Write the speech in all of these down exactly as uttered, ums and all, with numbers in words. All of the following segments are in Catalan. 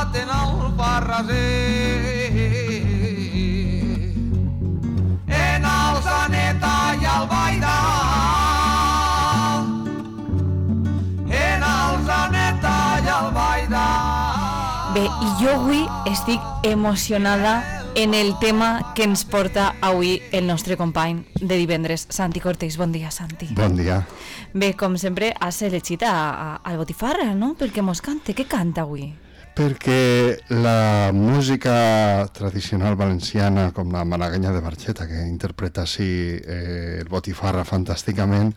maten el barraser. En el Zaneta i el Baidal, en el Zaneta i el Baidal. Bé, i jo avui estic emocionada en el tema que ens porta avui el nostre company de divendres, Santi Cortés. Bon dia, Santi. Bon dia. Bé, com sempre, has elegit a, a, al Botifarra, no? Perquè mos cante. Què canta avui? Perquè la música tradicional valenciana, com la malaguenya de Barxeta, que interpreta així eh, el Botifarra fantàsticament,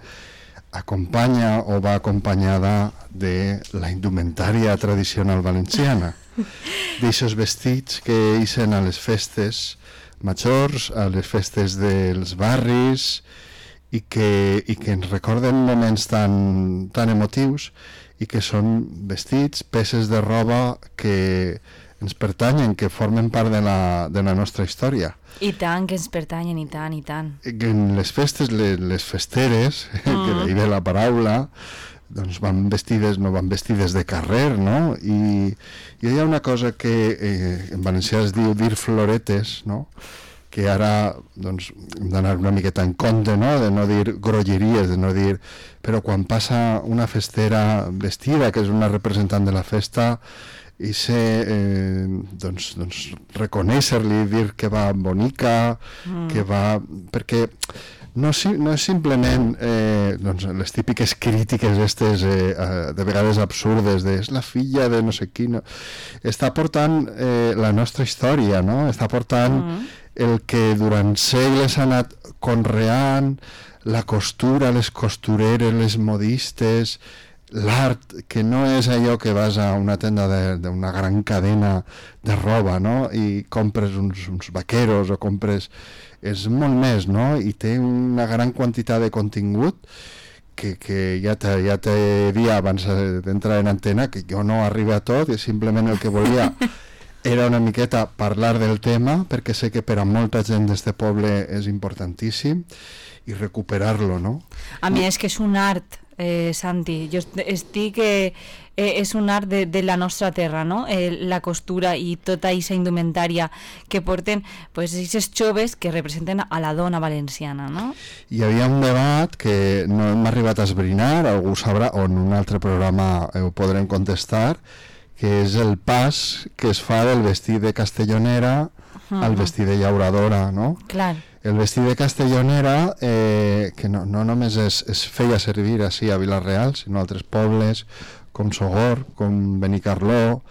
acompanya o va acompanyada de la indumentària tradicional valenciana, d'aixòs vestits que ixen a les festes majors, a les festes dels barris, i que, i que ens recorden moments tan, tan emotius, i que són vestits, peces de roba que ens pertanyen, que formen part de la, de la nostra història. I tant, que ens pertanyen, i tant, i tant. En les festes, les, les festeres, mm. que d'ahir ve la paraula, doncs van vestides, no van vestides de carrer, no? I, i hi ha una cosa que eh, en valencià es diu dir floretes, no? Que ara doncs, hem d'anar una miqueta en compte, no? De no dir grolleries, de no dir... Però quan passa una festera vestida, que és una representant de la festa, i ser, eh, doncs, doncs reconèixer-li, dir que va bonica, mm. que va... Perquè no, no és simplement eh, doncs, les típiques crítiques estes, eh, de vegades absurdes, de és la filla de no sé qui, no? Està portant eh, la nostra història, no? Està portant mm. el que durant segles ha anat conreant, la costura, les costureres, les modistes, l'art, que no és allò que vas a una tenda d'una gran cadena de roba, no? I compres uns, uns vaqueros o compres... És molt més, no? I té una gran quantitat de contingut que, que ja t'he ja dit abans d'entrar en antena que jo no arribo a tot i simplement el que volia era una miqueta parlar del tema, perquè sé que per a molta gent d'este poble és importantíssim, i recuperar-lo, no? A mi és que és un art, eh, Santi. Jo estic... Eh, eh, és un art de, de la nostra terra, no? Eh, la costura i tota aquesta indumentària que porten, pues, aquests joves que representen a la dona valenciana, no? Hi havia un debat que no hem arribat a esbrinar, algú sabrà, o en un altre programa ho podrem contestar, que és el pas que es fa del vestit de castellonera uh-huh. al vestit de llauradora, no? Clar. El vestit de castellonera, eh, que no, no només es, es feia servir així a Vila-real, sinó a altres pobles, com Sogor, com Benicarló,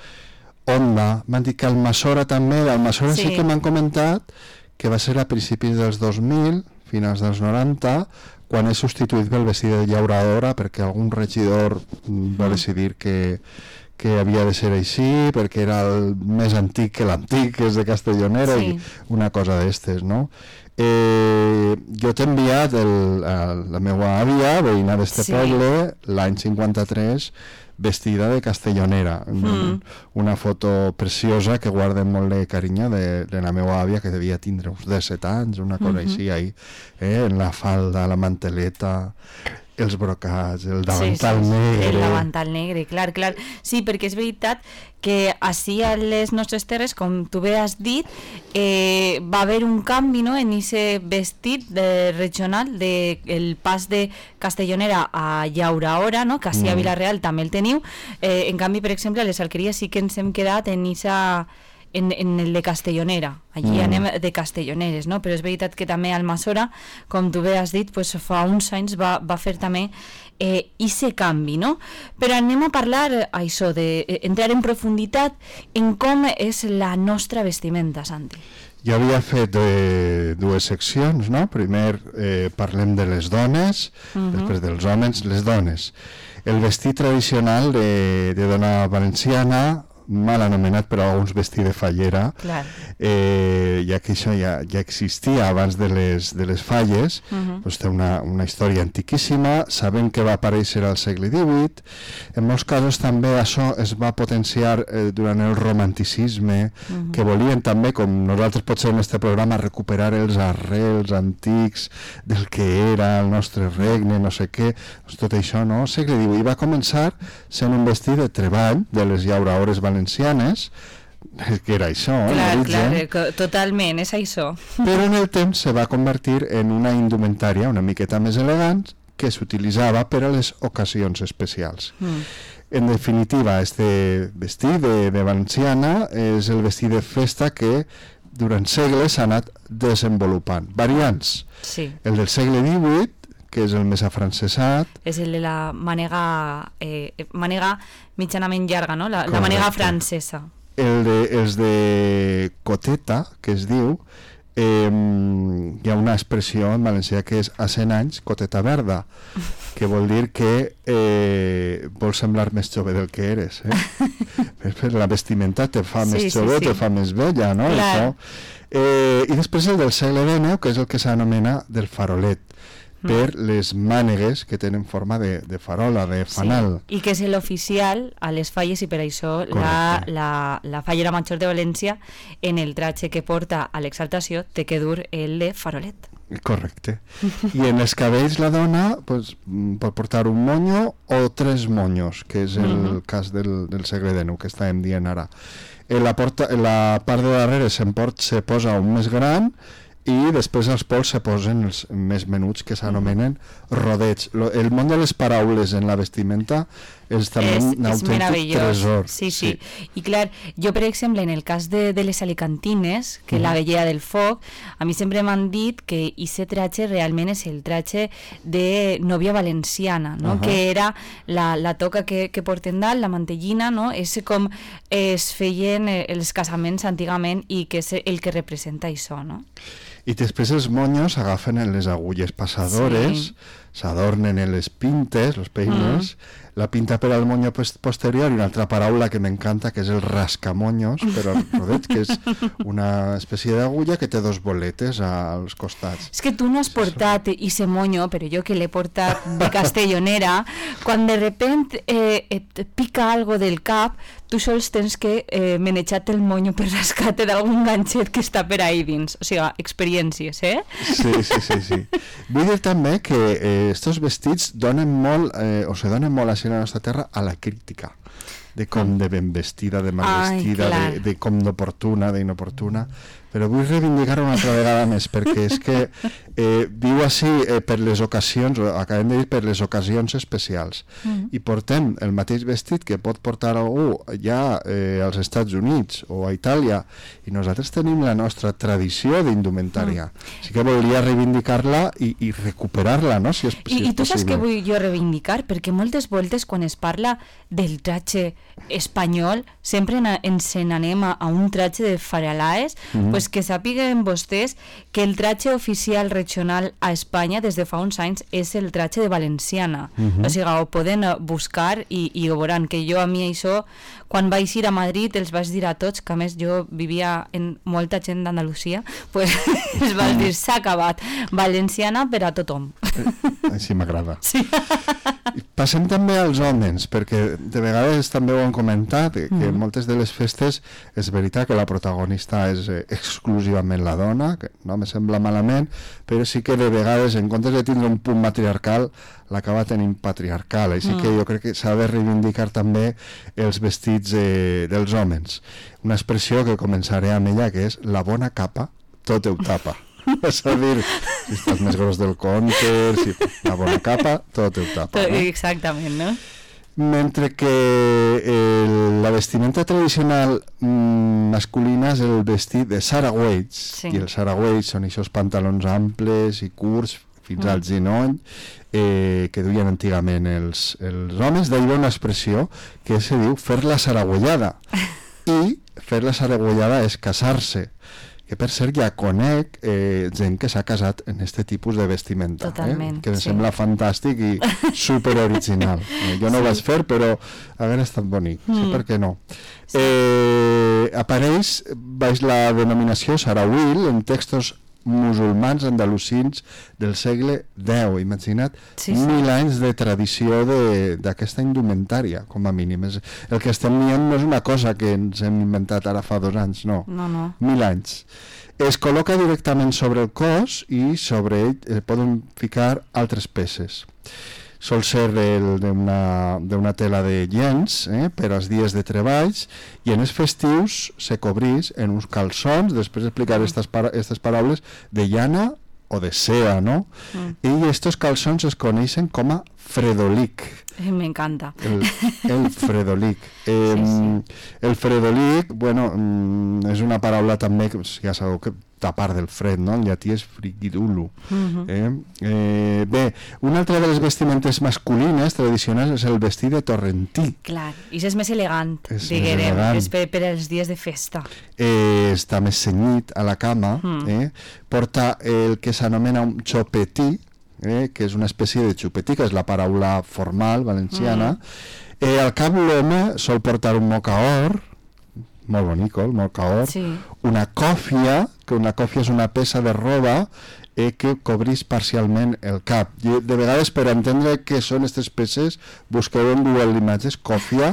Onda, m'han dit que Almassora també, d'Almassora sí. sí que m'han comentat que va ser a principis dels dos mil, finals dels noranta, quan és substituït pel vestit de llauradora, perquè algun regidor mm. va decidir que que havia de ser així, perquè era el més antic que l'antic, que és de Castellonera, sí. i una cosa d'estes, no? Eh, jo t'he enviat el, el, la meva àvia, veïna d'este sí. poble, l'any cinquanta-tres, vestida de castellonera. Mm. Una foto preciosa que guarda molt de carinyo de, de la meva àvia, que devia tindre uns disset anys, una cosa mm-hmm. així, ahí, eh? En la falda, la manteleta... els brocats, el davantal sí, sí, negre... El davantal negre, clar, clar. Sí, perquè és veritat que així a les nostres terres, com tu bé has dit, eh, va haver un canvi, no?, en aquest vestit de, regional, de, el pas de castellonera a llauraora, no?, que així mm. a Vila-real també el teniu. Eh, en canvi, per exemple, a les alqueries sí que ens hem quedat en aquesta... En, en el de Castellonera, allí mm. anem de castelloneres, no? Però és veritat que també Almassora, com tu bé has dit, pues, fa uns anys va, va fer també eh, ese canvi, no? Però anem a parlar això, de eh, entrar en profunditat en com és la nostra vestimenta, Santi. Jo havia fet eh, dues seccions, no? Primer eh, parlem de les dones, uh-huh. després dels homes, les dones. El vestit tradicional de, de dona valenciana, mal anomenat per alguns vestit de fallera, eh, ja que això ja, ja existia abans de les, de les falles, uh-huh. doncs té una, una història antiquíssima, sabem que va aparèixer al segle divuit, en molts casos també això es va potenciar eh, durant el romanticisme, uh-huh. que volien també, com nosaltres potser en este programa, recuperar els arrels antics del que era el nostre regne, no sé què, doncs tot això, no? Segle divuit, i va començar sent un vestit de treball de les llauraores valencianes, valencianes, que era això, clar, l'origen, clar, totalment, és això. però en el temps se va convertir en una indumentària una miqueta més elegant que s'utilitzava per a les ocasions especials. Mm. En definitiva, este vestit de, de valenciana és el vestit de festa que durant segles s'ha anat desenvolupant. Variants. Sí. El del segle divuit, que és el més afrancesat. És el de la mànega, eh, mànega mitjanament llarga, no? La, la mànega francesa. El de, els de coteta, que es diu, eh, hi ha una expressió en valencià que és a cent anys, coteta verda, que vol dir que eh, vols semblar més jove del que eres. Eh? La vestimenta te fa sí, més jove, sí, sí. te fa més vella, no? Això. Eh, I després el del segle dinou, que és el que s'anomena del farolet, per les mànegues que tenen forma de, de farola, de fanal. Sí, i que és l'oficial a les falles, i per això la, la, la fallera major de València, en el tratge que porta a l'exaltació, té que dur el de farolet. Correcte. I en els cabells la dona pues, pot portar un monyo o tres monyos, que és el uh-huh. cas del, del segle dinou que estàvem dient ara. En la, porta, en la part de darrere se'n port, se posa un més gran, i després als pols se posen els més menuts que s'anomenen rodets. El món de les paraules en la vestimenta és també és, un autèntic tresor. Sí, sí, sí. I clar, jo per exemple en el cas de, de les alicantines, que uh-huh. la vellea del foc, a mi sempre m'han dit que aquest tratge realment és el tratge de nòvia valenciana, no? Uh-huh. Que era la, la toca que, que porten dalt, la mantellina, no? És com es feien els casaments antigament i que és el que representa això, no? I després els monyos agafen en les agulles passadores, sí. s'adornen en les pintes, els peines, mm. la pinta per al monyo posterior, i una altra paraula que m'encanta, que és el rascamonyos, però rodet, que és una espècie d'agulla que té dos boletes als costats. És que tu no has portat ese monyo, però jo que l'he portat de castellonera, quan de repente eh, et pica algo del cap, tu sols tens que eh, manejar-te el monyo per rascar-te d'algun ganxet que està per ahí dins. O sigui, experiències, eh? Sí, sí, sí, sí. Vull dir també que eh, estos vestits donen molt, eh, o se donen molt així a la nostra terra, a la crítica de com de ben vestida, de mal vestida, Ai, de, de com d'oportuna, d'inoportuna, però vull reivindicar una altra vegada més, perquè és que eh, diu així eh, per les ocasions, o acabem de dir per les ocasions especials, mm. i portem el mateix vestit que pot portar algú ja eh, als Estats Units o a Itàlia, i nosaltres tenim la nostra tradició d'indumentària. Mm. Així que volia reivindicar-la i, i recuperar-la, no? Si és, si I, és I tu possible. saps què vull jo reivindicar? Perquè moltes voltes quan es parla del tratge espanyol sempre ens n'anem a, a un tratge de faralaes, mm-hmm. pues que sàpiguen vostès que el tratge oficial regional a Espanya des de fa uns anys és el tratge de valenciana. Mm-hmm. O sigui, ho poden buscar i, i ho veuran, que jo a mi això, quan vaig ir a Madrid els vaig dir a tots, que a més jo vivia en molta gent d'Andalusia, pues els vaig dir, s'ha acabat, valenciana per a tothom. Així m'agrada. Sí. Passem també als homes, perquè de vegades també ho han comentat, que mm. en moltes de les festes és veritat que la protagonista és eh, exclusivament la dona, que no me sembla malament, però sí que de vegades, en comptes de tindre un punt matriarcal, l'acaba tenint patriarcal, així mm. que jo crec que s'ha de reivindicar també els vestits eh, dels homes. Una expressió que començaré amb ella, que és la bona capa tot ho tapa. És a dir, si estàs més gros del compte, si la bona capa, tot ho tapa. No? Exactament, no? Mentre que el, la vestimenta tradicional mm, masculina és el vestit de saragüells, sí. I els saragüells són aquests pantalons amples i curts, fins mm. al genoll, eh, que duien antigament els, els homes. D'ahir una expressió que se diu fer la saragüellada, i fer la saragüellada és casar-se, que per cert ja conec eh, gent que s'ha casat en aquest tipus de vestimenta. Totalment, eh? Que em sí. sembla fantàstic i super original. Eh, jo no sí. ho vaig fer, però haver estat bonic, mm. sí, per què no? Sí. Eh, apareix baix la denominació sarauil en textos musulmans andalusins del segle deu, imagina't, sí, sí. mil anys de tradició d'aquesta indumentària, com a mínim. És, el que estem dient no és una cosa que ens hem inventat ara fa dos anys, no, no, no. mil anys. Es col·loca directament sobre el cos i sobre ell eh, poden ficar altres peces. sol ser d'una tela de llenç eh, per als dies de treballs, i en els festius se cobrís en uns calçons, després d'explicar aquestes para paraules, de llana o de seda, ¿no? Mm. Y estos calzones se conocen como fredolic. Me encanta. El, el fredolic. Eh, sí, sí. El fredolic, bueno, és una paraula també que ja sabeu que tapar del fred, no? En llatí és frigidulu. Uh-huh. eh? Eh, bé, una altra de les vestimentes masculines tradicionals és el vestit de torrentí. Clar, i és més elegant, és diguem, elegant. És per, per als dies de festa. Eh, està més cenyit a la cama, uh-huh. eh? Porta el que s'anomena un xopetí, eh? Que és una espècie de xupetí, que és la paraula formal valenciana. Uh-huh. eh, al cap l'home sol portar un mocaor, molt bonic, el mocaor, sí. Una còfia, que una còfia és una peça de roba eh, que cobrís parcialment el cap. I de vegades, per entendre què són aquestes peces, busqueu en Google Images còfia,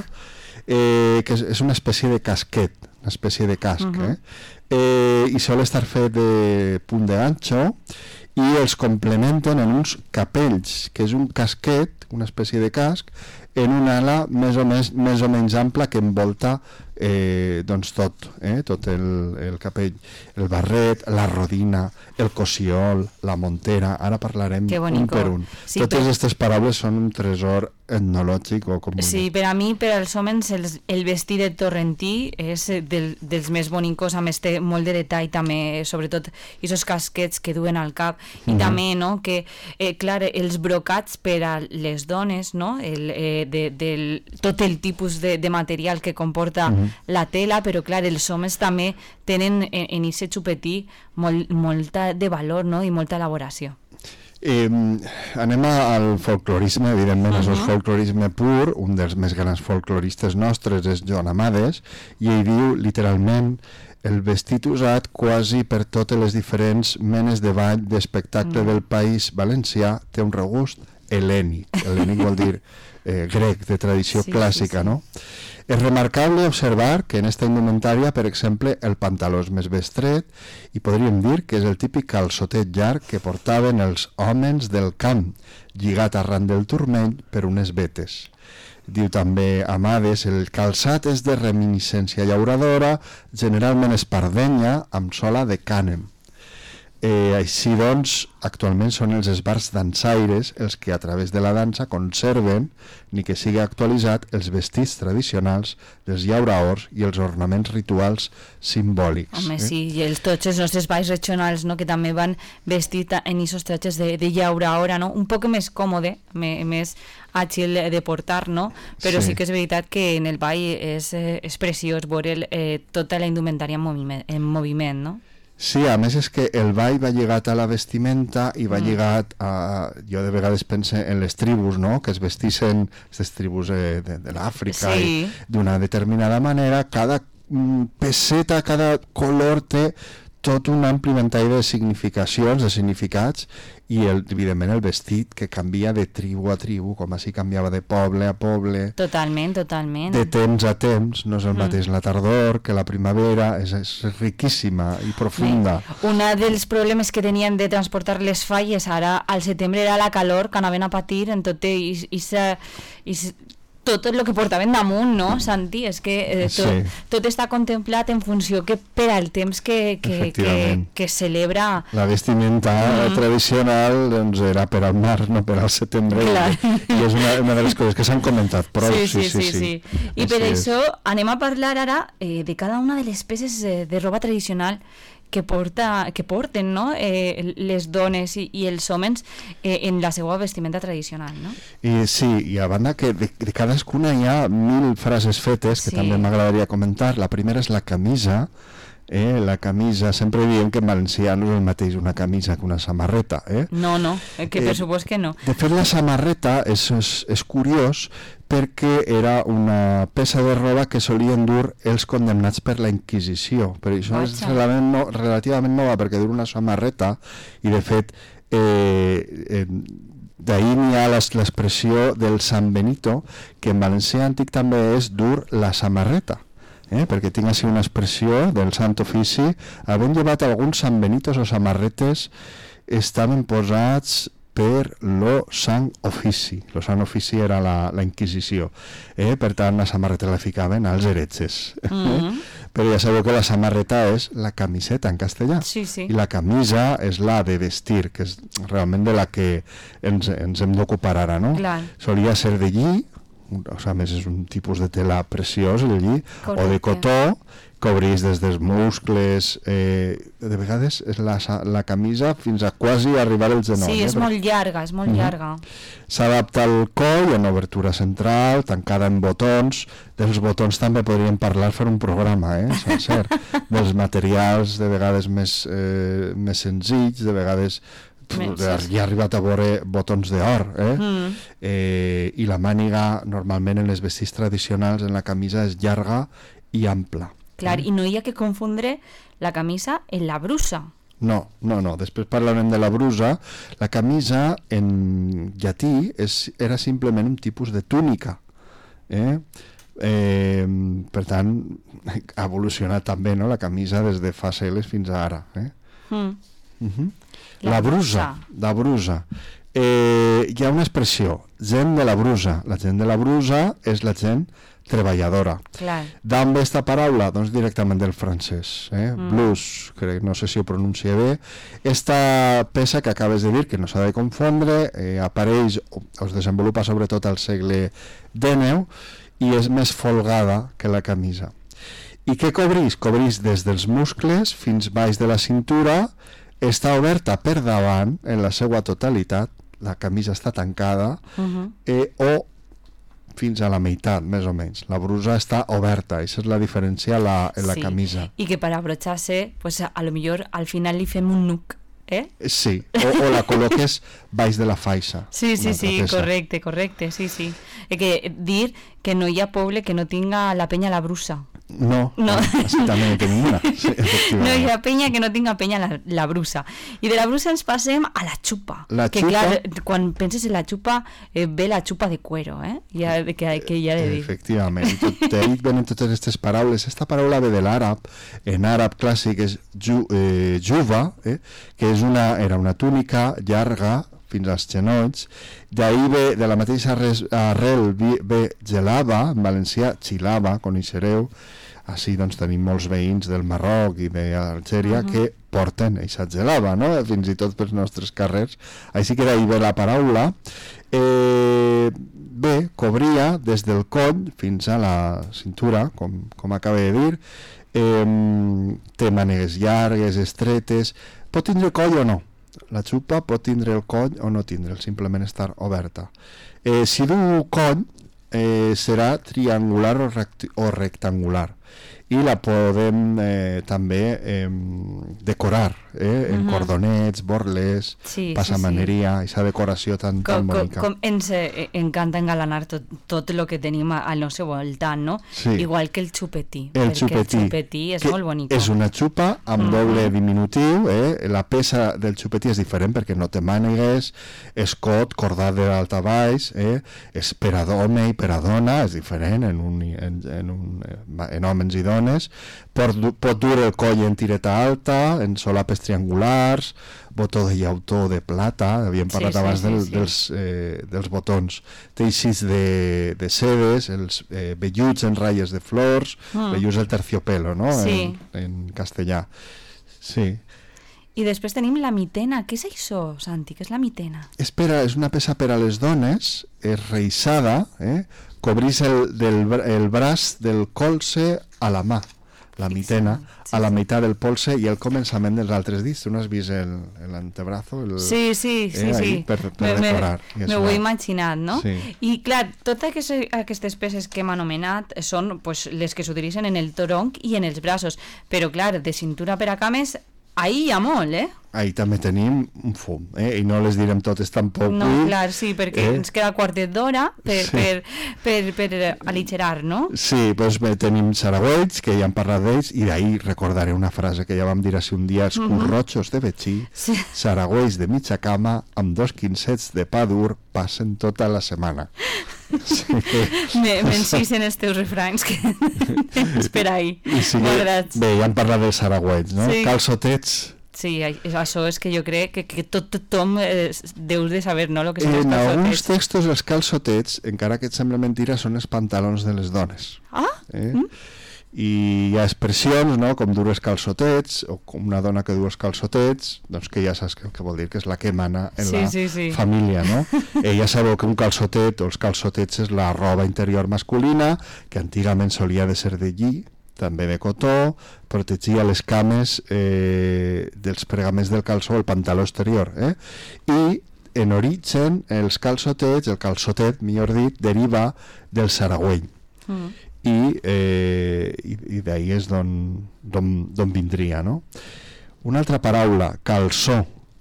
eh, que és, és una espècie de casquet, una espècie de casc, uh-huh. eh? Eh, i sol estar fet de punt de ganxo, i els complementen en uns capells, que és un casquet, una espècie de casc, en una ala més o, més, més o menys ampla que envolta eh, doncs tot, eh, tot el, el capell, el barret, la rodina, el cossiol, la montera, ara parlarem un per un. Sí, totes aquestes per... paraules són un tresor etnològic o com... Sí, per a mi, per als homes, el, el vestit de torrentí és del, dels més bonicos, a més té molt de detall també, sobretot aquests casquets que duen al cap, i mm-hmm. també, no?, que, eh, clar, els brocats per a les dones, no?, el, eh, de, del, tot el tipus de, de material que comporta mm-hmm. la tela, però clar, els homes també tenen en, en aquest xupetí molt, molta de valor, no?, i molta elaboració. Eh, anem al folclorisme, evidentment, uh-huh. és el folclorisme pur. Un dels més grans folcloristes nostres és Joan Amades, i ell diu literalment: el vestit usat quasi per totes les diferents menes de ball d'espectacle mm. del país valencià té un regust helènic. Helènic vol dir eh, grec, de tradició sí, clàssica, sí, sí. no? És remarcable observar que en esta indumentària, per exemple, el pantaló és més estret, i podríem dir que és el típic calçotet llarg que portaven els homes del camp, lligat arran del turmell per unes vetes. Diu també Amades: el calçat és de reminiscència llauradora, generalment espardenya, amb sola de cànem. Eh, així doncs, actualment són els esbarts dansaires els que a través de la dansa conserven, ni que sigui actualitzat, els vestits tradicionals dels llauraors i els ornaments rituals simbòlics. Home, eh? sí, i els, tots els nostres balls regionals, no?, que també van vestit en aquests tratges de, de llauraora, no?, un poc més còmode, me, més àgil de portar, no?, però sí. sí que és veritat que en el ball és, eh, és preciós veure eh, tota la indumentària en moviment, en moviment, no? Sí, a més és que el ball va lligat a la vestimenta i va mm. lligat a... Jo de vegades pense en les tribus, no?, que es vestissin, aquestes tribus eh, de, de l'Àfrica, sí. d'una determinada manera. Cada mm, peseta, cada color té tot un ampli ventall de significacions, de significats, i el, evidentment el vestit que canvia de tribu a tribu, com així canviava de poble a poble. Totalment, totalment. De temps a temps, no és el mateix mm. la tardor que la primavera, és, és riquíssima i profunda. Sí. Un dels problemes que tenien de transportar les falles ara al setembre era la calor que anaven a patir en tot i, i, i, tot el que portaven damunt, no, Santi? És que eh, tot, sí. tot està contemplat en funció que per al temps que, que, que, que celebra... La vestimenta mm. tradicional doncs, era per al març, no per al setembre, i, i és una, una de les coses que s'han comentat prou. Sí, sí, sí. sí, sí. sí. I per això anem a parlar ara eh, de cada una de les peces eh, de roba tradicional que, porta, que porten, no?, eh, les dones i, i els homes eh, en la seva vestimenta tradicional, no? I sí, i a banda que de, de cadascuna hi ha mil frases fetes que sí. també m'agradaria comentar. La primera és la camisa. Eh, la camisa, sempre diem que en valencià no és el mateix una camisa que una samarreta, eh? No, no, que per eh, supost que no. De fet, la samarreta és, és, és curiós perquè era una peça de roba que solien dur els condemnats per la Inquisició. Per això Vaja. és relativament, no, relativament nova, perquè dur una samarreta, i de fet eh, eh, d'ahir n'hi ha l'expressió del San Benito, que en valencià antic també és dur la samarreta. Eh, perquè tinc així una expressió del Sant Ofici. Havent llevat alguns San Benitos o samarretes estaven posats per lo Sant Ofici. Lo Sant Ofici era la, la Inquisició. Eh? Per tant, la samarreta la ficaven als heretges. Mm-hmm. Eh? Però ja sabeu que la samarreta és la camiseta en castellà. Sí, sí. I la camisa és la de vestir, que és realment de la que ens, ens hem d'ocupar ara, no? Clar. Solia ser de lli, o sigui, a més és un tipus de tela preciós, el lli, Correcte. o de cotó, cobrís des dels muscles, eh, de vegades és la, la camisa fins a quasi arribar al genoll. Sí, és eh? molt llarga, és molt uh-huh. llarga. S'adapta al coll, en obertura central, tancada en botons. Dels botons també podríem parlar, fer un programa, eh, sencer, dels materials de vegades més, eh, més senzills, de vegades hi ha arribat a veure botons d'or, eh? Mm. eh? I la màniga normalment en les vestits tradicionals en la camisa és llarga i ampla. Clar, mm. i no hi ha que confondre la camisa en la brusa. No, no, no. Després parlarem de la brusa. La camisa en llatí és, era simplement un tipus de túnica. Eh? Eh, per tant, ha evolucionat també, no?, la camisa des de fa segles fins a ara. Eh? Mm. Uh-huh. La, la brusa, la brusa. Eh, hi ha una expressió, gent de la brusa. La gent de la brusa és la gent treballadora. Clar. D'on ve esta paraula? Doncs directament del francès. Eh? Mm. Blues, crec, no sé si ho pronuncia bé. Esta peça que acabes de dir, que no s'ha de confondre, eh, apareix o es desenvolupa sobretot al segle dinou i és més folgada que la camisa. I què cobrís? Cobrís des dels muscles fins baix de la cintura. Està oberta per davant en la seva totalitat, la camisa està tancada, uh-huh. eh, o fins a la meitat, més o menys. La brusa està oberta, això és la diferència la, en la sí. camisa. I que per abrocharse, pues a lo millor al final li fem un nuc, eh? Sí, o, o la col·loques baix de la faixa. Sí, sí, sí, peça. correcte, correcte, sí, sí. Eh, que dir que no hi ha poble que no tinga la penya a la brusa. No, no. Així també en tenim una. Sí, no hi ha penya que no tinga penya la, la brusa. I de la brusa ens passem a la xupa. La que xupa... clar, quan penses en la xupa, eh, ve la xupa de cuero, eh? Ja, que, que ja he de dir. Efectivament. Tot, d'ahí venen totes aquestes paraules. Esta paraula ve de l'àrab, en àrab clàssic és ju, eh, juba, eh? que és una, era una túnica llarga fins als genolls. D'ahí ve, de la mateixa res, arrel ve gelava, en valencià xilava, coneixereu. Així doncs tenim molts veïns del Marroc i d'Algèria uh-huh. que porten eixa gelava, no? Fins i tot pels nostres carrers. Així que d'ahí ve la paraula. Eh, bé, cobria des del coll fins a la cintura, com, com acabo de dir. Eh, té mànegues llargues, estretes. Pot tindre coll o no? La xupa pot tindre el coll o no tindre'l, simplement estar oberta. Eh, si du coll, eh, serà triangular o, rect o rectangular. I la podem eh, també eh, decorar eh, en uh-huh. cordonets, borles, sí, passamaneria, i sí, sí. decoració tan, com, tan bonica. Com, com ens eh, encanta engalanar tot, tot el que tenim al nostre voltant, no? Sí. Igual que el xupetí, el perquè xupetí, el xupetí és molt bonic. És una xupa amb uh-huh. doble diminutiu, eh? La peça del xupetí és diferent perquè no té mànegues, és cot, cordat de dalt a baix, eh? És per a home i per a dona, és diferent en, un, en, en, un, en homes i dones. Pot, pot dur el coll en tireta alta, en solapes triangulars, botó de llautó de plata, havíem parlat sí, abans sí, del, sí, dels, eh, dels botons, teixits de, de sedes, els eh, velluts en ratlles de flors, mm. velluts del terciopelo, no? Sí. En, en castellà. Sí. I després tenim la mitena. Què és això, Santi? Què és la mitena? Espera, és una peça per a les dones, és reissada, eh? Cobrís el, del, el braç del colze a la mà, la mitena, sí, a la meitat del polze i el començament dels altres dits. Tu no has vist l'antebrazo? Sí, sí, sí, eh, sí. Per, per me, decorar. Me, me ho he imaginat, no? Sí. I clar, totes aquestes, aquestes peces que hem anomenat són pues, les que s'utilitzen en el tronc i en els braços, però clar, de cintura per a cames, ahí hi ha molt, eh? Ahí també tenim un fum, eh? I no les direm totes tampoc. No, clar, sí, perquè eh? ens queda quartet d'hora per, sí. per, per, per aligerar, no? Sí, doncs bé, tenim saragüells, que ja hem parlat d'ells, i d'ahir recordaré una frase que ja vam dir així un dia, els uh-huh. currotxos de Betxí, sí. saragüells de mitja cama, amb dos quinzets de pa dur, passen tota la setmana. Sí. M'encisen els teus refranys que tens per ahí. Sí, bé, ja hem parlat dels saragüells, no? Sí. Calçotets Sí, això és que jo crec que, que tot tothom eh, deus de saber, no?, lo que són els En calçotets. alguns textos els calçotets, encara que et sembla mentira, són els pantalons de les dones. Ah? Eh? Mm? I hi ha expressions, no?, com dur els calçotets, o com una dona que du els calçotets, doncs que ja saps que, que vol dir que és la que mana en Sí, la sí, sí. família, no? eh, ja sabeu que un calçotet o els calçotets és la roba interior masculina, que antigament solia de ser de lli, també de cotó, protegia les cames eh, dels pregaments del calçó, el pantaló exterior, eh? I en origen els calçotets, el calçotet, millor dit, deriva del saragüell. Mm. I, eh, i, i d'ahir és d'on vindria, no? Una altra paraula, calçó.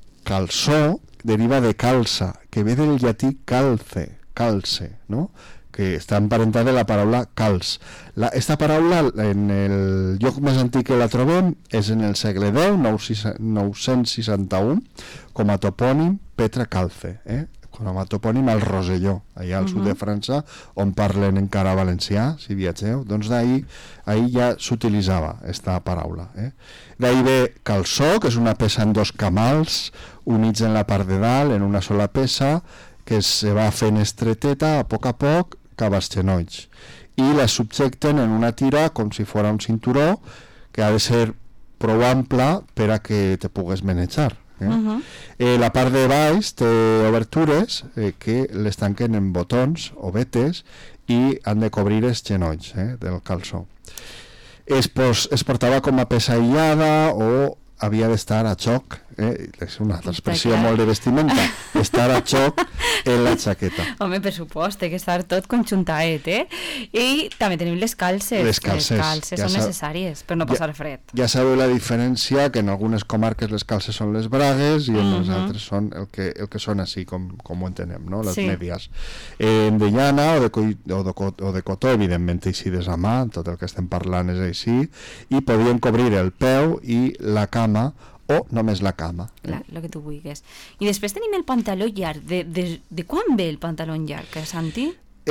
Calçó deriva de calça, que ve del llatí calce, calce, no?, que està emparentada de la paraula calç. La, esta paraula, en el lloc més antic que la trobem, és en el segle deu, nou-cents seixanta-u, com a topònim Petra Calce, eh? com a topònim al Roselló, allà al uh -huh. sud de França, on parlen encara valencià, si viatgeu, doncs d'ahir ahir ja s'utilitzava esta paraula. Eh? D'ahir ve calçó, que és una peça en dos camals, units en la part de dalt, en una sola peça, que se va fent estreteta a poc a poc cap als genolls, i la subjecten en una tira com si fos un cinturó que ha de ser prou ampla per a que te pugues manejar. Eh? Uh-huh. eh, la part de baix té obertures eh, que les tanquen en botons o vetes i han de cobrir els genolls eh, del calçó. Es, pos, es portava com a peça aïllada o havia d'estar a xoc, eh? és una altra expressió molt de vestimenta, estar a xoc en la jaqueta. Home, per supost, té que estar tot conjuntaet, eh? I també tenim les calces. Les calces. Les calces ja són sab... necessàries per no passar ja, fred. Ja sabeu la diferència, que en algunes comarques les calces són les bragues i en uh-huh. les altres són el que, el que són així, com, com ho entenem, no? Les sí. mèdies. Eh, de llana o de, co o, de co o de cotó, evidentment, així de a mà, tot el que estem parlant és així, i podien cobrir el peu i la cama, o només la cama. Clar, el que tu vulguis. I després tenim el pantaló llarg. De, de, de quan ve el pantaló llarg, Santi?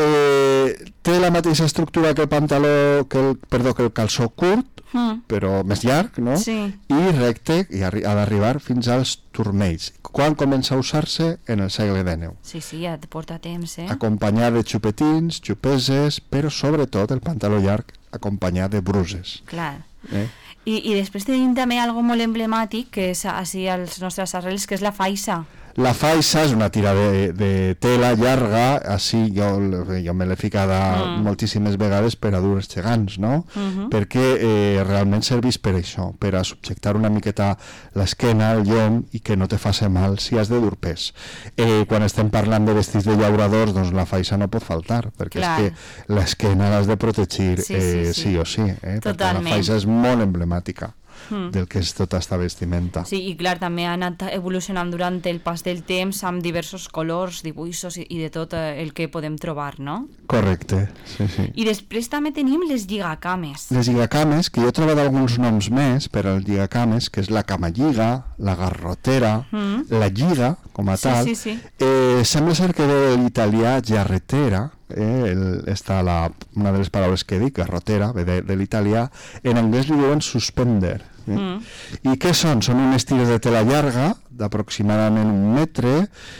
Eh, té la mateixa estructura que el pantaló, que el, perdó, que el calçó curt, mm. però més llarg, no? Sí. I recte, i ha d'arribar fins als turmells. Quan comença a usar-se? En el segle dènou. Sí, sí, ja te porta temps, eh? Acompanyat de xupetins, xupeses, però sobretot el pantaló llarg acompanyat de bruses. Clar. Eh? I, I després tenim també algo molt emblemàtic, que és així als nostres arrels, que és la faixa. La faixa és una tira de, de tela llarga, així jo, jo me l'he ficada mm. moltíssimes vegades per a dur els gegants, no? Mm-hmm. Perquè eh, realment serveix per això, per a subjectar una miqueta l'esquena, el llom, i que no te faci mal si has de dur pes. Eh, quan estem parlant de vestits de llauradors, doncs la faixa no pot faltar, perquè clar. És que l'esquena l'has de protegir sí, eh, sí, sí. sí o sí. Eh? Per tant, la faixa és molt emblemàtica mm. del que és tota esta vestimenta. Sí, i clar, també ha anat evolucionant durant el pas del temps amb diversos colors, dibuixos i, i de tot el que podem trobar, no? Correcte, sí, sí. I després també tenim les lligacames. Les lligacames, que jo he trobat alguns noms més per als lligacames, que és la camalliga, la garrotera, mm. la lliga, com a sí, tal. Sí, sí. Eh, sembla ser que ve de l'italià jarretera, eh, el, està la, una de les paraules que dic, garrotera, ve de, de l'italià. En anglès li diuen suspender. Eh? Mm. I què són? Són unes tires de tela llarga, d'aproximadament un metre,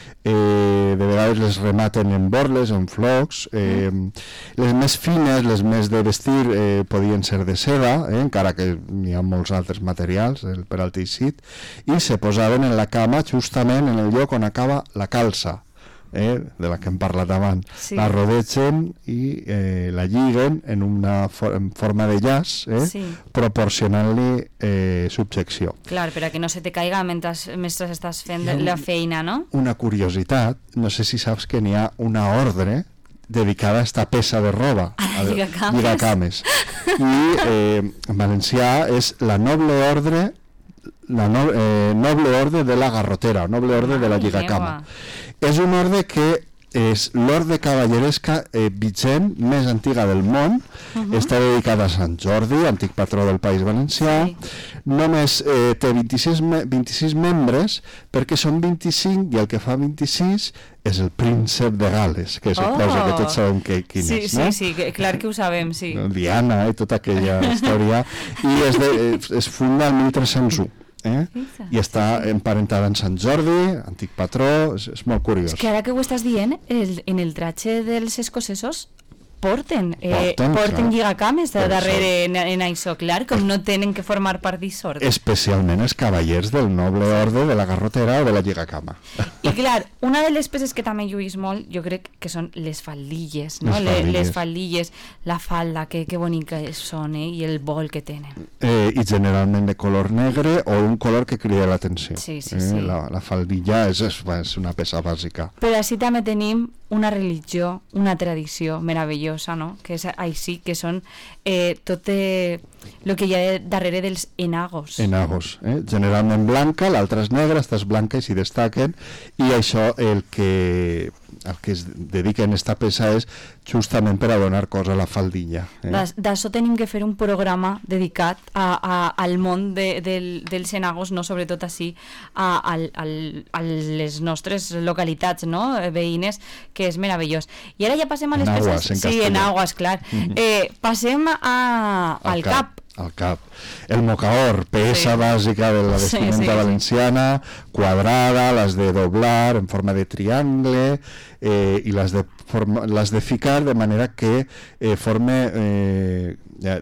eh, de vegades les rematen en borles, en flocs, eh, mm. les més fines, les més de vestir, eh, podien ser de seda, eh, encara que hi ha molts altres materials el, per al teixit, i se posaven en la cama justament en el lloc on acaba la calça. Eh, de la que hem parlat abans, sí. La rodegen i eh, la lliguen en una for en forma de llaç, eh, sí. proporcionant-li eh, subjecció. Clar, per a que no se te caiga mentre, mentre estàs fent un, la feina, no? Una curiositat, no sé si saps que n'hi ha una ordre dedicada a esta peça de roba, a lligacames. lligacames. I eh, en valencià és la noble ordre la no, eh, noble orde de la garrotera, noble orde de la lligacama. És un orde que és l'orde cavalleresca eh, vigent més antiga del món. Uh-huh. Està dedicada a Sant Jordi, antic patró del País Valencià. Sí. Només eh, té vint-i-sis, me vint-i-sis membres, perquè són vint-i-cinc i el que fa vint-i-sis és el príncep de Gales, que suposo oh. que tots sabem que, quin sí, és, sí, no? Sí, sí, clar que ho sabem, sí. Diana i eh, tota aquella història. I es, de, es funda el mil tres-cents u. eh? Fixa, i està sí, sí. emparentada amb Sant Jordi, antic patró, és, és molt curiós. És que ara que ho estàs dient, el, en el tratge dels escocesos porten, eh, Porten, porten clar. lligacames de Per darrere en, en això, clar, com no tenen que formar part d'Isort. Especialment els cavallers del noble orde de la garrotera o de la lligacama. I clar, una de les peces que també lluís molt, jo crec que són les faldilles, no? Les Les, faldilles. les faldilles, la falda, que, que bonica són, eh? I el vol que tenen. Eh, I generalment de color negre o un color que crida l'atenció. Sí, sí, eh? sí. La, la faldilla és, és, és una peça bàsica. Però així també tenim una religió, una tradició meravellosa, no? Que és així, que són eh, tot el eh, que hi ha darrere dels enagos. Enagos, eh? Generalment blanca, l'altra és negra, esta és blanca i s'hi destaquen, i això el que, el que es dedica en esta peça és justament per a donar cosa a la faldilla. Eh? D'això tenim que fer un programa dedicat a, a, al món de, del, dels enagos, no? Sobretot així a, a, a, a les nostres localitats, no? Veïnes, que és meravellós. I ara ja passem a les Enaguas, peces... en Sí, castellà. enaguas, clar. Mhm. eh, passem a, al cap. Al cap. El mocaor, peça Sí. bàsica de la Sí, vestimenta sí, sí. valenciana, quadrada, les de doblar en forma de triangle eh, i les de, forma, les de ficar de manera que eh, forme eh,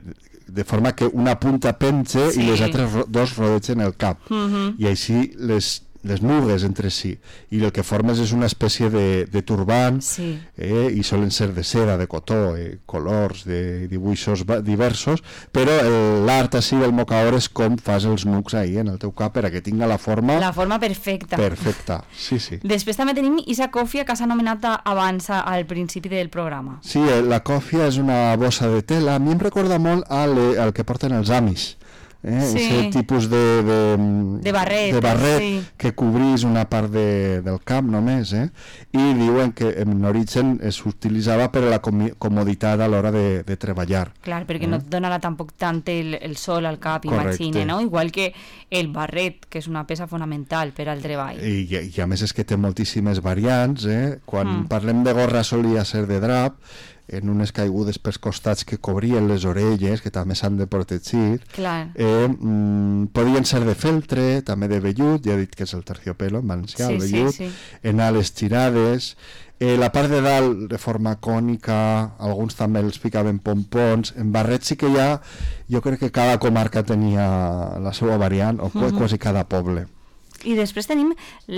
de forma que una punta penge Sí. i les altres ro dos rodegen el cap. Mhm. I així les les nugues entre si, i el que formes és una espècie de, de turbant, Sí. eh, i solen ser de seda, de cotó, eh, colors, de dibuixos diversos, però l'art així del mocaor és com fas els nucs ahí en el teu cap per a que tinga la forma La forma perfecta. perfecta. Sí, sí. Després també tenim Isa Còfia, que s'ha anomenat abans al principi del programa. Sí, eh, la còfia és una bossa de tela. A mi em recorda molt al, al que porten els amis. Eh? Sí. Ese tipus de, de, De barret, de barret sí. que cobrís una part de, del cap només, eh? I diuen que en origen s'utilitzava per a la comi- comoditat a l'hora de, de treballar. Clar, perquè Eh? no et donarà tampoc tant el, el sol al cap, Correcte. imagine, no? Igual que el barret, que és una peça fonamental per al treball. I, i a més és que té moltíssimes variants, eh? Quan Mm. parlem de gorra solia ser de drap, en unes caigudes pels costats que cobrien les orelles, que també s'han de protegir. Clar. Eh, mm, podien ser de feltre, també de vellut, ja he dit que és el terciopelo en valencià, Sí, el sí, vellut, sí. en ales tirades, eh, la part de dalt de forma cònica, alguns també els ficaven pompons, en barret sí que hi ha, jo crec que cada comarca tenia la seva variant, o Mhm. quasi cada poble. I després tenim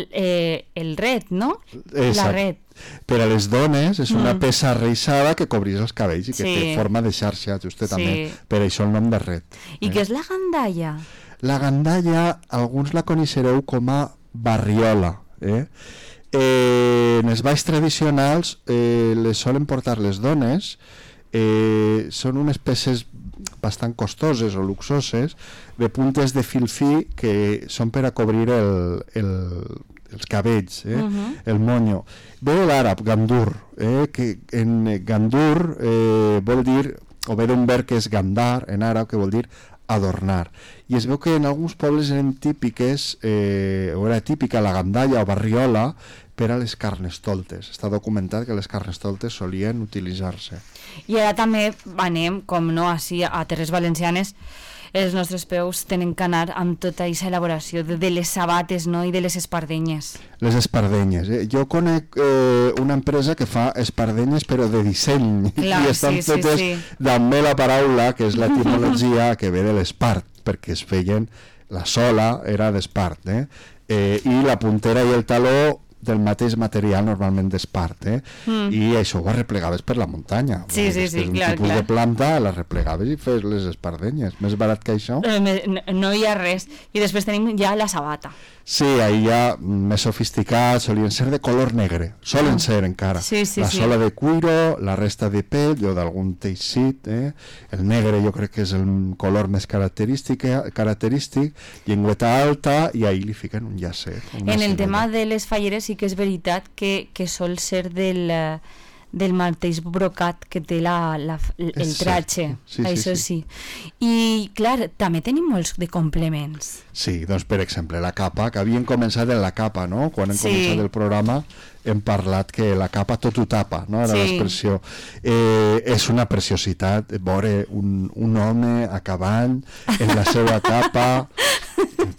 eh, el ret, no? La Exacte. ret. Per a les dones és una Mm. peça reixada que cobrís els cabells i que Sí. té forma de xarxa, justet Sí. també, per això el nom de ret. I què és la gandalla? La gandalla, alguns la coneixereu com a barriola. Eh? Eh, en els balls tradicionals eh, les solen portar les dones, eh, són unes peces bastant costoses o luxoses, de puntes de fil fi que són per a cobrir el, el, els cabells, eh? Mhm. El monyo. Ve de l'àrab, gandur, eh? Que en gandur eh, vol dir, o ve d'un verb que és gandar, en àrab, que vol dir adornar. I es veu que en alguns pobles eren típiques, eh, o era típica la gandalla o barriola per a les carnestoltes. Està documentat que les carnestoltes solien utilitzar-se. I ara també anem, com no, així a Terres Valencianes, els nostres peus tenen que anar amb tota aquesta elaboració de, de les sabates, no?, i de les espardenyes. Les espardenyes. Eh? Jo conec eh, una empresa que fa espardenyes però de disseny. Clar, I estan sí, sí, fetes sí. d'ambe la paraula, que és l'etimologia que ve de l'espart, perquè es feien, la sola era d'espart, eh? Eh, i la puntera i el taló del mateix material, normalment d'espart, eh? Mm. I això ho arreplegaves per la muntanya. Sí, sí, sí, un clar, tipus clar. de planta, la replegaves i fes les espardenyes. Més barat que això? Eh, me- no, no hi ha res. I després tenim ja la sabata. Sí, ahí ja més sofisticats, solien ser de color negre, solen ser encara. Sí, sí, la sí. sola de cuiro, la resta de pell o d'algun teixit, eh? El negre jo crec que és el color més característic, característic, llengüeta alta, i ahí li fiquen un llacet. En el tema de les falleres sí que és veritat que, que sol ser del, eh, del mateix brocat que té la, la, el És tratge, cert. Sí, sí, això sí. sí. I clar, també tenim molts de complements. Sí, doncs per exemple, la capa, que havien començat en la capa, no? Quan hem Sí. començat el programa hem parlat que la capa tot ho tapa, no? Era Sí. l'expressió. Eh, és una preciositat veure un, un home a cavall en la seva capa,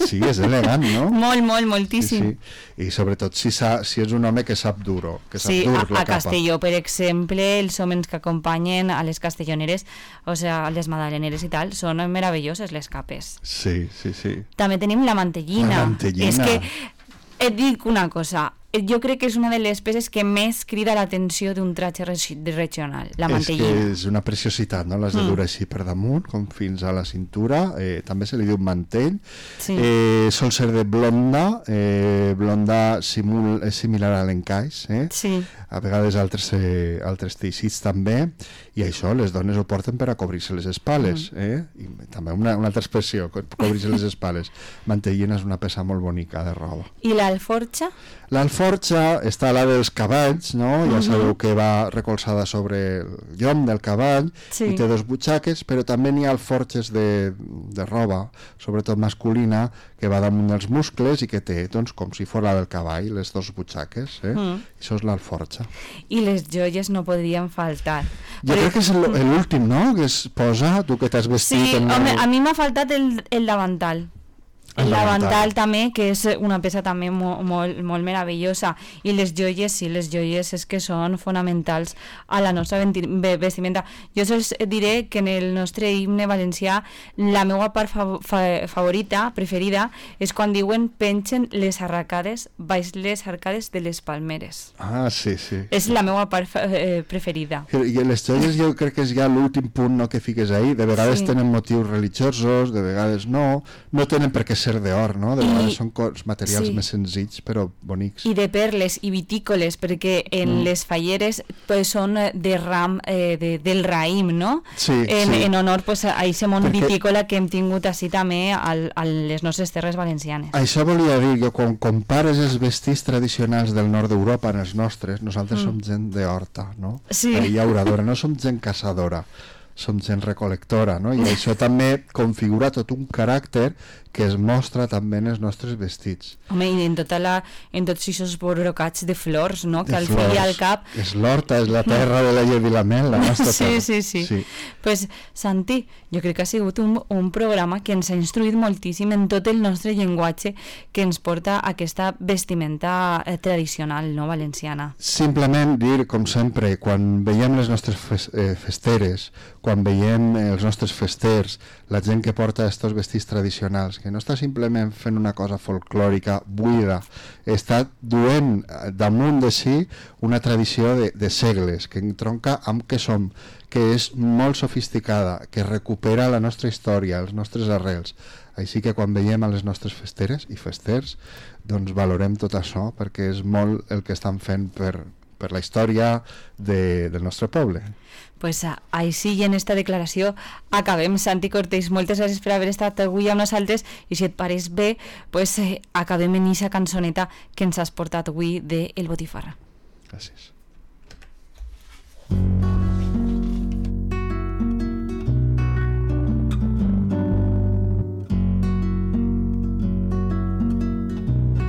Sí, és elegant, no? Molt, molt, moltíssim. Sí, sí. I sobretot si, sa, si és un home que sap dur-ho, que sap Sí, dur a, la a capa. Castelló, per exemple, els homes que acompanyen a les castelloneres, o sea, a les madaleneres i tal, són meravelloses les capes. Sí, sí, sí. També tenim la mantellina. La mantellina. És que et dic una cosa, jo crec que és una de les peces que més crida l'atenció d'un tratge regional, la mantellina. És que és una preciositat, no? Les de dur mm. així per damunt, com fins a la cintura, eh, també se li diu mantell. Sí. Eh, sol ser de blonda, eh, blonda simul, és similar a l'encaix, eh? Sí. A vegades altres, eh, altres teixits també, i això les dones ho porten per a cobrir-se les espales, mm. eh? I també una, una altra expressió, cobrir-se les espales. Mantellina és una peça molt bonica de roba. I l'alforja? L'alforja està a la dels cavalls, no? Ja uh -huh. sabeu que va recolzada sobre el llom del cavall, sí. i té dos butxaques, però també n'hi ha alforges de, de roba, sobretot masculina, que va damunt dels muscles i que té, doncs, com si fos la del cavall, les dos butxaques, eh? Mm. Això és l'alforja. I les joies no podrien faltar. Jo però... crec que és l'últim, no?, que es posa, tu que t'has vestit... Sí, en home, el... a mi m'ha faltat el, el davantal. El davantal també, que és una peça també molt, molt, molt meravellosa, i les joies, sí, les joies és que són fonamentals a la nostra vestimenta. Jo sols diré que en el nostre himne valencià la meva part fa fa favorita, preferida, és quan diuen pengen les arracades baix les arcades de les palmeres. Ah, sí, sí. És la meva part eh, preferida. I les joies jo crec que és ja l'últim punt, no, que fiques ahí. De vegades sí. tenen motius religiosos, de vegades no. No tenen per què ser d'or, no? De vegades I, són materials sí. més senzills però bonics. I de perles i vitícoles, perquè en mm. les falleres pues, són de ram eh, de, del raïm, no? Sí, en, sí. en honor pues, a aquest món perquè... vitícola que hem tingut així també al, a les nostres terres valencianes. Això volia dir que quan compares els vestits tradicionals del nord d'Europa en els nostres, nosaltres mm. som gent d'horta, no? Sí. I llauradora, no som gent caçadora, som gent recolectora, no? I això també configura tot un caràcter que es mostra també en els nostres vestits. Home, i en, tota la, en tots aquests brocats de flors, no? De que al flors. fi i al cap... És l'horta, és la terra de la Vilamel, la nostra sí, terra. Sí, sí, sí. sí. Pues, Santi, jo crec que ha sigut un, un programa que ens ha instruït moltíssim en tot el nostre llenguatge que ens porta a aquesta vestimenta eh, tradicional, no, valenciana. Simplement dir, com sempre, quan veiem les nostres fes, eh, festeres, quan veiem eh, els nostres festers, la gent que porta aquests vestits tradicionals, que no està simplement fent una cosa folclòrica buida, està duent damunt de si una tradició de, de segles, que entronca amb què som, que és molt sofisticada, que recupera la nostra història, els nostres arrels. Així que quan veiem a les nostres festeres i festers, doncs valorem tot això, perquè és molt el que estan fent per, per la història de, del nostre poble. Pues així i en esta declaració acabem. Santi Cortés, moltes gràcies per haver estat avui amb nosaltres, i si et pareix bé, pues, eh, acabem en aquesta cançoneta que ens has portat avui de El Botifarra. Gràcies.